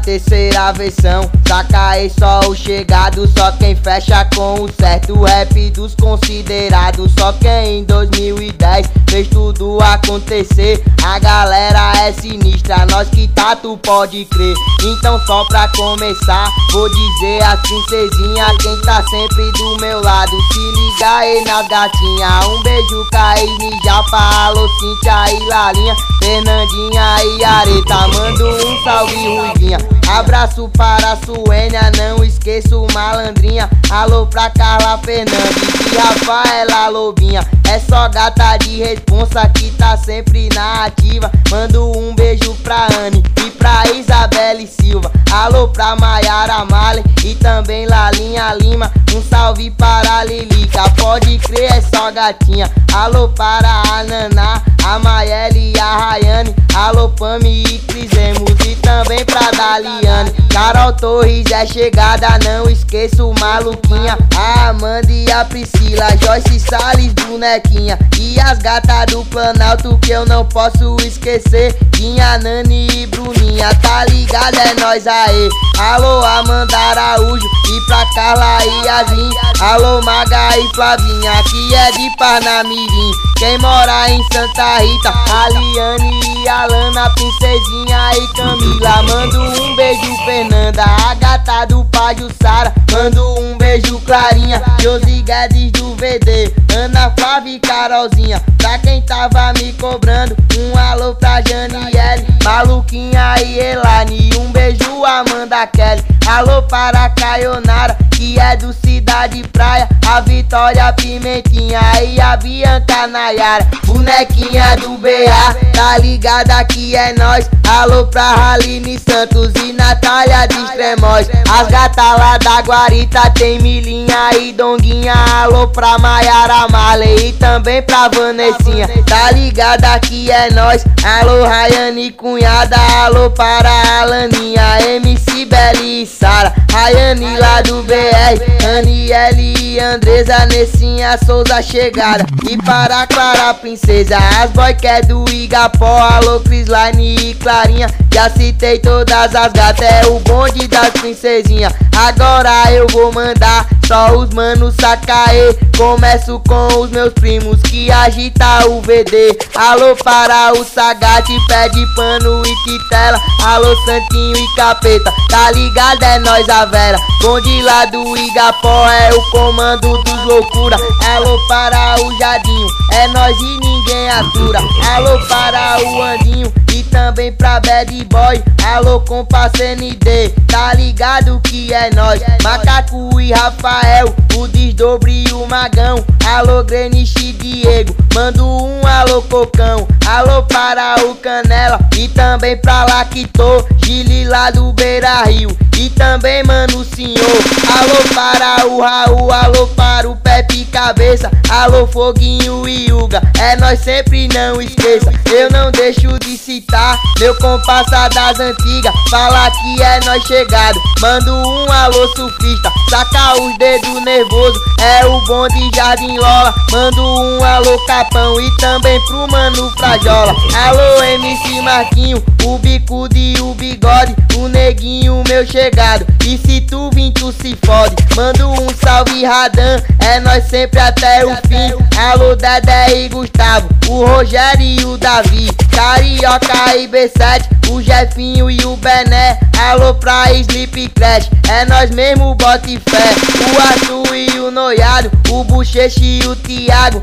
terceira versão. Saca aí só o chegado, só quem fecha com o certo. Rap dos considerados, só quem em 2010 fez tudo acontecer. A galera é sinistra, nós que tá, tu pode crer. Então só pra começar, vou dizer a princesinha, quem tá sempre do meu lado. Se liga aí nas gatinhas, um beijo Caíne, Japa, alô Cíntia e Lalinha, Fernandinha e Areta, mando um salve Ruivinha. Abraço para a Suênia, não esqueço Malandrinha. Alô pra Carla Fernandes e Rafaela Lobinha. É só gata de responsa que tá sempre na ativa. Mando um beijo pra Anne e pra Isabelle Silva. Alô pra Maiara Male e também Lalinha Lima. Um salve para a Lilica, pode crer, é só gatinha. Alô para a Naná, a Maele e a Rayane. Alô Pami e Crisemos e também pra Daliane. Carol Torres é chegada, não esqueço Maluquinha, a Amanda e a Priscila, Joyce Salles, bonequinha. E as gatas do Planalto que eu não posso esquecer, Dinha, Nani e Bruninha, tá ligado, é nóis aí. Alô Amanda Araújo e pra Carla e Yasmin. Alô Maga e Flavinha, que é de Parnamirim. Quem mora em Santa Rita, Aliane e Alana, Princesinha e Camila. Mando um beijo Fernanda, a gata do Pajussara. Mando um beijo Clarinha, Josi Guedes do VD, Ana Flávia e Carolzinha. Pra quem tava me cobrando, um alô pra Janiele, Maluquinha e Elane. Um beijo Amanda Kelly. Alô para a Caionara, que é do Cidade Praia, a Vitória Pimentinha e a Bianca Nayara. Bonequinha do BA, tá ligada que é nós. Alô pra Haline Santos e Natália de Extremóis. As gatas lá da Guarita tem Milinha e Donguinha. Alô pra Maiara Marley e também pra Vanessinha, tá ligada que é nós. Alô Rayane cunhada, alô para a Alaninha, MC Belly e Sara, Rayane lá do BR, Aniele e Andresa, Nessinha Souza chegada. E para a Clara Princesa, as boy que é do Igapó. Alô Crislaine e Clarinha, já citei todas as gatas, é o bonde das princesinhas. Agora eu vou mandar só os manos sacaê. Começo com os meus primos que agita o VD. Alô para o Sagate, pé de pano e quitela. Alô Santinho e Capeta, tá ligado, é nós a Vera. Bonde lá do Igapó, é o comando dos loucura. Alô para o Jadinho, é nós e ninguém atura. Alô para o Andinho e também pra Bad Boy. Alô compa CND, tá ligado que é nós. Macaco e Rafael, o Desdobre e o Magão. Alô Greniche e Diego, mando um alô Cocão. Alô para o Canela e também pra Lactô, Gili lá do Beira Rio e também mano senhor. Alô para o Raul, alô para o Pepe Cabeça. Alô Foguinho e Yuga, é nós sempre, não esqueça. Eu não deixo de citar meu compassa das antigas, fala que é nós chegado. Mando um alô surfista, saca os dedos nervoso, é o bonde Jardim Lola. Mando um alô Capão e também pro mano Frajola. Alô MC Marquinho, o bicudo e o bigode, o neguinho meu chegado. E se tu vir tu se fode. Mando um salve Radan, é nós sempre até o fim. Alô Dedé e Gustavo, o Rogério e o Davi, Carioca e B7, o Jefinho e o Bené. Alô pra Sleep Crash, é nós mesmo, bote fé. O Arthur e o Noiado, o Bocheche e o Thiago,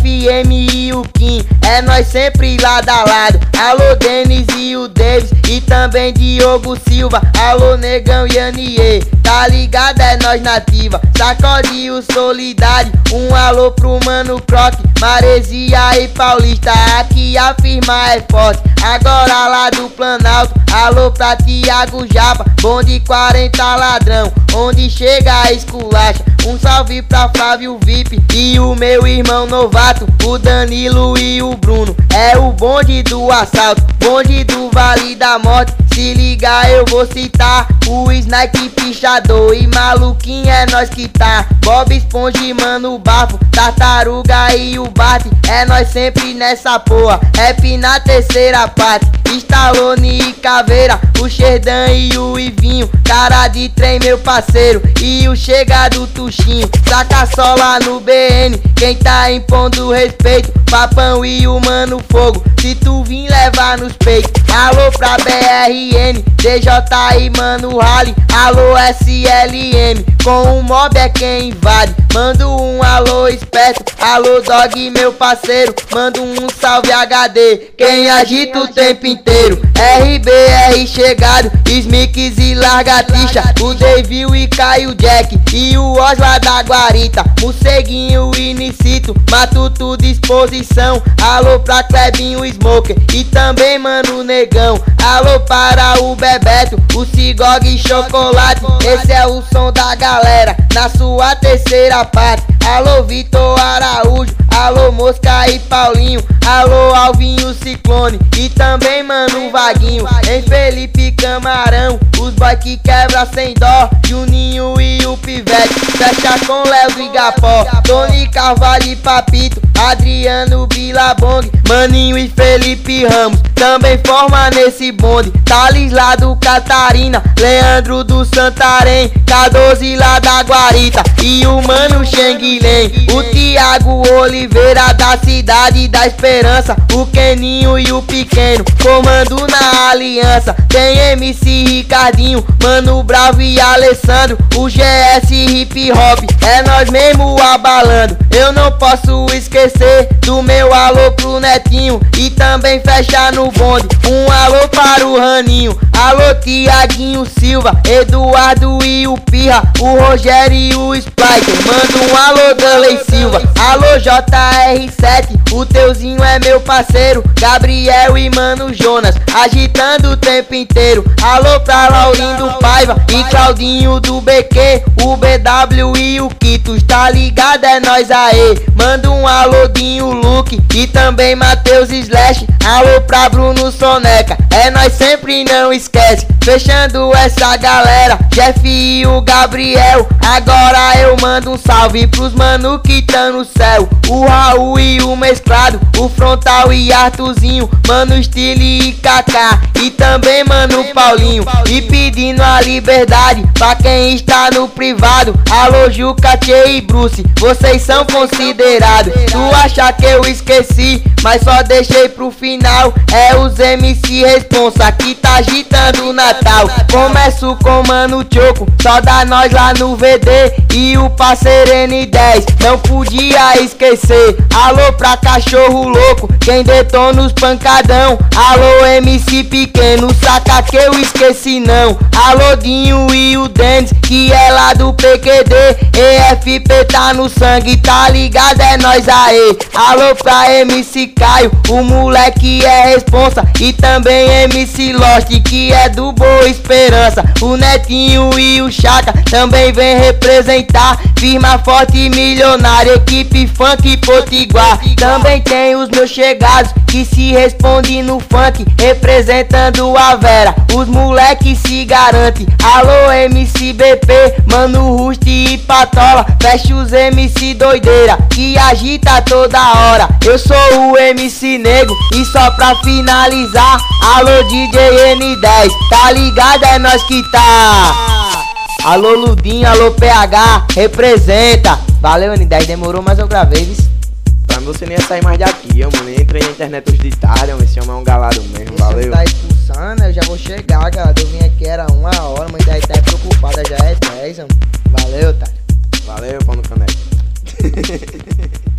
FM e o Kim, é nós sempre lado a lado. Alô Denis e o Davis e também Diogo Silva. Alô Negão e Anier, tá ligado, é nós nativa. Sacode o Solidade, um alô pro mano Croc, Maresia e Paulista, aqui a firma é forte. Agora lá do Planalto, alô pra Tiago Japa, bonde 40 ladrão, onde chega a esculacha. Um salve pra Flávio VIP e o meu irmão novato, o Danilo e o Bruno. É o bonde do assalto, bonde do Vale da Morte. Se ligar eu vou citar o Snake Pichador e Maluquinho é nós que tá. Bob Esponja e Mano Bafo, Tartaruga e o Bart. É nós sempre nessa porra, rap na terceira parte. Stallone e Caveira, o Xerdan e o Ivinho. Cara de trem meu parceiro e o Chega do Tuxinho. Saca só lá no BN, quem tá impondo respeito, Papão e o Mano Fogo. Se tu vir levar nos peitos, alô pra BRN, DJ e Mano Rally, alô SLM. Com o mob é quem invade, mando um alô esperto, alô Dog meu parceiro, mando um salve HD, quem agita o tempo inteiro. RBR chegado, Smix e Largatixa, o Devil e Caio Jack e o Osla da Guarita. Morceguinho e Nicito, Matuto disposição, alô pra Clebinho Smoker e também Mano Negão. Alô para o Bebeto, o Cigog e Chocolate, esse é o som da galera na sua terceira parte. Alô Vitor Araújo, alô Mosca e Paulinho, alô Alvinho Ciclone e também Mano Vaguinho. Em Felipe Camarão, os boy que quebra sem dó, Juninho e o Pivete, fecha com Léo do Igapó, Tony Carvalho e Papito, Adriano Billabong, Maninho e Felipe Ramos também forma nesse bonde. Thales lá do Catarina, Leandro do Santarém, K12 lá da Guarita e o Mano Xenguilém, o Thiago Oliveira da Cidade da Esperança, o Keninho e o Pequeno, comando na aliança. Tem MC Ricardinho, Mano Bravo e Alessandro, o GS Hip Hop, é nós mesmo abalando. Eu não posso esquecer do meu alô pro Netinho e também fecha no bonde, um alô para o Raninho, alô Tiaguinho Silva, Eduardo e o Pirra, o Rogério e o Spliker, manda um alô Danley Silva, alô JR7, o Teuzinho é meu parceiro, Gabriel e Mano Jonas, agitando o tempo inteiro. Alô pra Laurindo Paiva e Claudinho do BQ, o BW e o Quitos, tá ligado? É nós aê. Manda um alô Dinho Luke e também Matheus Slash, alô pra Bruno Soneca, é nós sempre não esquece. Fechando essa galera, Jeff e o Gabriel, agora eu mando um salve pros mano que tão no céu, o Raul e o Mesclado, o Frontal e Artuzinho, Mano Stile e Kaká e também Mano Paulinho. E pedindo a liberdade pra quem está no privado, alô Juca, Tchê e Bruce, vocês são considerados. Tu acha que eu esqueci, mas só deixei pro final, é os MC Responsa que tá agitando o Natal. Começo com Mano Choco, só dá nós lá no VD e o parceiro N10, não podia esquecer. Alô pra Cachorro Louco, quem detona os pancadão, alô MC Pequeno, saca que eu esqueci não. Alô Dinho e o Dennis, que é lá do PQD, EFP tá no sangue, tá ligado? É nós aê. Alô pra MC Caio, o moleque é responsa, e também MC Lost, que é do Boa Esperança. O Netinho e o Chaka também vem representar, firma forte e milionária, equipe funk potiguar. Também tem os meus chegados que se respondem no funk, representando a Vera, os moleques se garante. Alô MC BP, Mano Rust e Patola, fecha os MC doideira que agita toda hora. Eu sou o MC Nego e só pra finalizar, alô DJ N10, tá ligado? É nós que tá. Alô Ludinho, alô PH, representa. Valeu N10, demorou, mas eu gravei, viu? Pra mim você nem ia sair mais daqui, mano. Nem entrei na internet hoje de tarde, esse homem é um galado mesmo, valeu. Você tá expulsando, eu já vou chegar, galera. Eu vim aqui, era 1 hora, mas daí tá preocupada, já é 10, mano. Valeu, tá? Valeu, pão no caneco.